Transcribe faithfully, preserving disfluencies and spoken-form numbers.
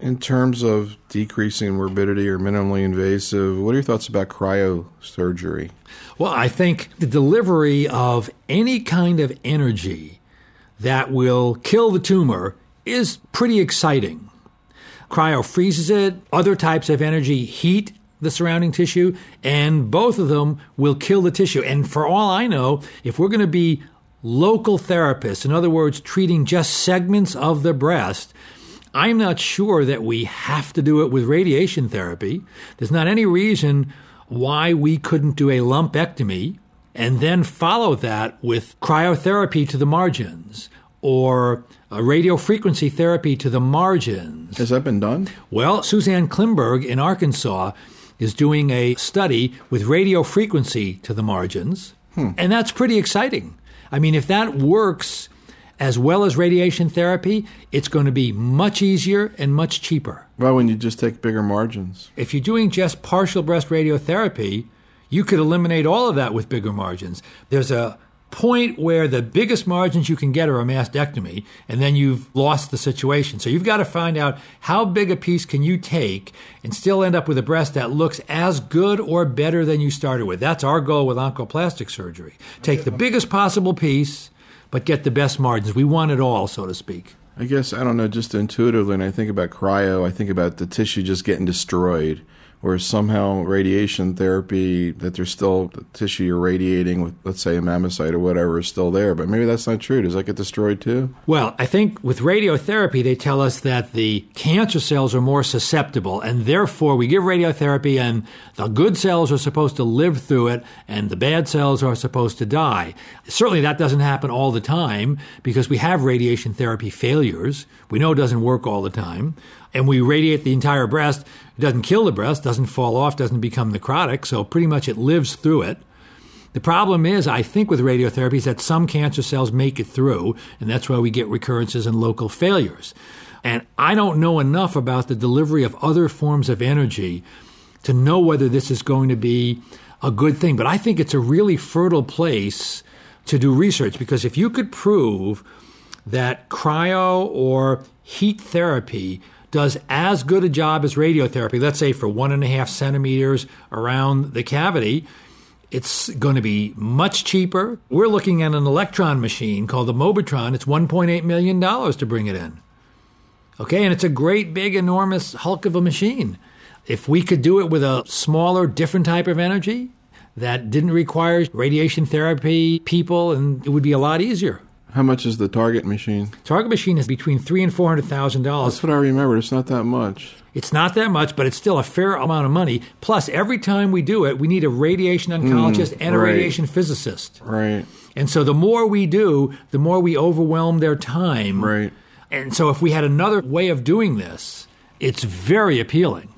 In terms of decreasing morbidity or minimally invasive, what are your thoughts about cryosurgery? Well, I think the delivery of any kind of energy that will kill the tumor is pretty exciting. Cryo freezes it, other types of energy heat the surrounding tissue, and both of them will kill the tissue. And for all I know, if we're going to be local therapists, in other words, treating just segments of the breast, I'm not sure that we have to do it with radiation therapy. There's not any reason why we couldn't do a lumpectomy and then follow that with cryotherapy to the margins or a radiofrequency therapy to the margins. Has that been done? Well, Suzanne Klimberg in Arkansas is doing a study with radiofrequency to the margins, hmm. and that's pretty exciting. I mean, if that works as well as radiation therapy, it's going to be much easier and much cheaper. Why wouldn't you just take bigger margins? If you're doing just partial breast radiotherapy, you could eliminate all of that with bigger margins. There's a point where the biggest margins you can get are a mastectomy, and then you've lost the situation. So you've got to find out how big a piece can you take and still end up with a breast that looks as good or better than you started with. That's our goal with oncoplastic surgery. Take the biggest possible piece, but get the best margins. We want it all, so to speak. I guess, I don't know, just intuitively, when I think about cryo, I think about the tissue just getting destroyed, whereas somehow radiation therapy, that there's still the tissue you're radiating with, let's say, a mammocyte or whatever, is still there. But maybe that's not true. Does that get destroyed too? Well, I think with radiotherapy, they tell us that the cancer cells are more susceptible, and therefore we give radiotherapy, and the good cells are supposed to live through it, and the bad cells are supposed to die. Certainly that doesn't happen all the time, because we have radiation therapy failures. We know it doesn't work all the time. And we radiate the entire breast. It doesn't kill the breast, doesn't fall off, doesn't become necrotic, so pretty much it lives through it. The problem is, I think with radiotherapy, is that some cancer cells make it through, and that's why we get recurrences and local failures. And I don't know enough about the delivery of other forms of energy to know whether this is going to be a good thing. But I think it's a really fertile place to do research, because if you could prove that cryo or heat therapy does as good a job as radiotherapy, let's say for one and a half centimeters around the cavity, it's going to be much cheaper. We're looking at an electron machine called the Mobitron. It's one point eight million dollars to bring it in. Okay, and it's a great, big, enormous hulk of a machine. If we could do it with a smaller, different type of energy that didn't require radiation therapy people, and it would be a lot easier. How much is the Target machine? Target machine is between three and four hundred thousand dollars. That's what I remember. It's not that much. It's not that much, but it's still a fair amount of money. Plus, every time we do it, we need a radiation oncologist mm, and a right. radiation physicist. Right. And so the more we do, the more we overwhelm their time. Right. And so if we had another way of doing this, it's very appealing.